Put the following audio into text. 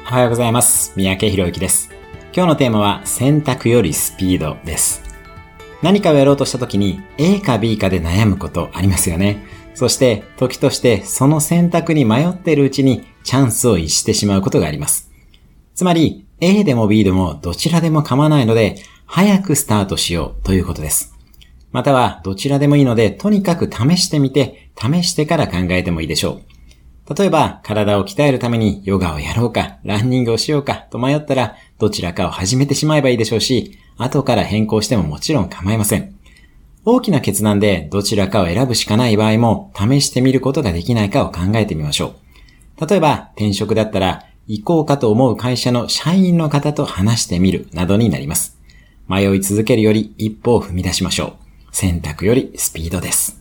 おはようございます。三宅博之です。今日のテーマは選択よりスピードです。何かをやろうとした時に A か B かで悩むことありますよね。そして時としてその選択に迷っているうちにチャンスを逸してしまうことがあります。つまり A でも B でもどちらでも構わないので早くスタートしようということです。またはどちらでもいいのでとにかく試してみて試してから考えてもいいでしょう。例えば、体を鍛えるためにヨガをやろうか、ランニングをしようかと迷ったら、どちらかを始めてしまえばいいでしょうし、後から変更してももちろん構いません。大きな決断でどちらかを選ぶしかない場合も、試してみることができないかを考えてみましょう。例えば、転職だったら、行こうかと思う会社の社員の方と話してみるなどになります。迷い続けるより一歩を踏み出しましょう。選択よりスピードです。